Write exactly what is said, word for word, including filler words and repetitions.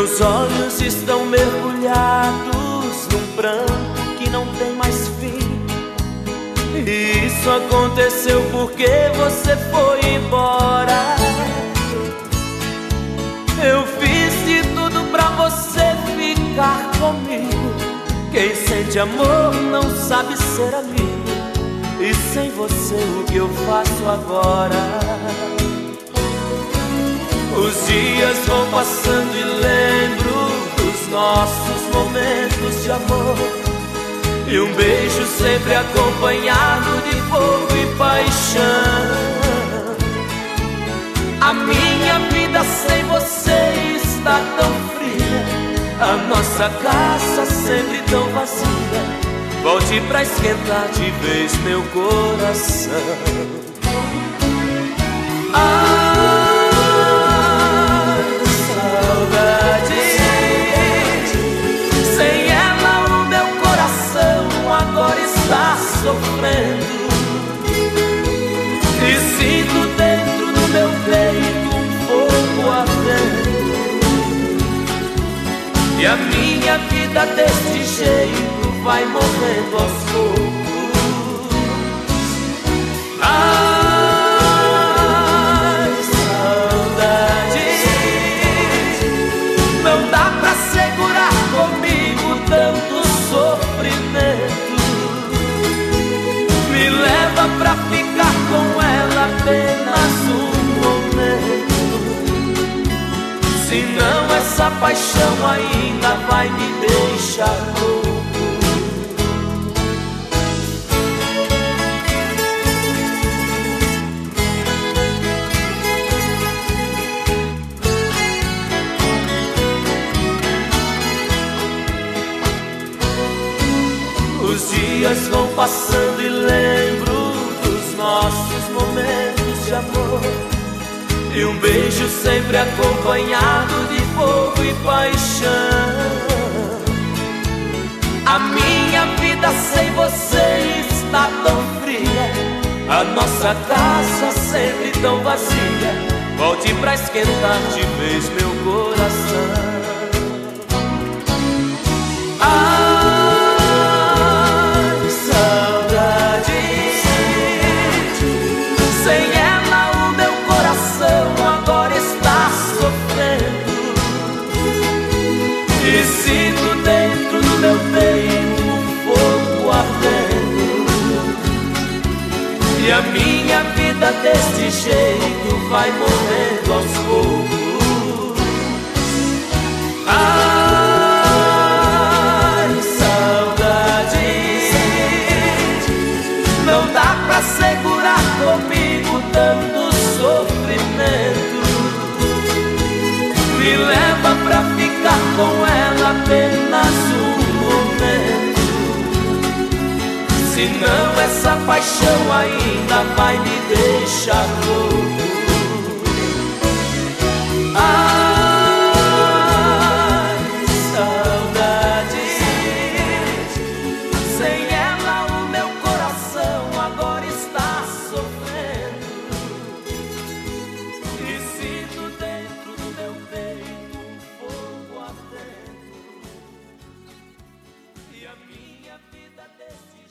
Meus olhos estão mergulhados num pranto que não tem mais fim. E isso aconteceu porque você foi embora. Eu fiz de tudo pra você ficar comigo. Quem sente amor não sabe ser amigo. E sem você o que eu faço agora? Os dias vão passando e lembro dos nossos momentos de amor. E um beijo sempre acompanhado de fogo e paixão. A minha vida sem você está tão fria, a nossa casa sempre tão vazia. Volte pra esquentar de vez meu coração. Ai, saudade, sem ela o meu coração agora está sofrendo. E sinto dentro do meu peito um fogo ardendo. E a minha vida deste jeito vai morrendo aos poucos. Ai, saudade, não dá pra segurar comigo tanto sofrimento. Me leva pra ficar com ela apenas um momento. Senão essa paixão ainda vai me deixar louco. Os dias vão passando e lembro dos nossos momentos de amor. E um beijo sempre acompanhado de fogo e paixão. A minha vida sem você está tão fria, a nossa casa sempre tão vazia. Volte pra esquentar de vez meu coração. E sinto dentro do meu peito um fogo ardendo. E a minha vida deste jeito vai morrendo aos poucos. Ai, saudade, não dá pra segurar comigo tanto sofrimento. Me leva pra ficar com ela apenas um momento. Senão essa paixão ainda vai me deixar louco. Ai, saudade, sem ela o meu coração agora está sofrendo. E sinto dentro do meu peito um fogo ardendo. E a minha vida desse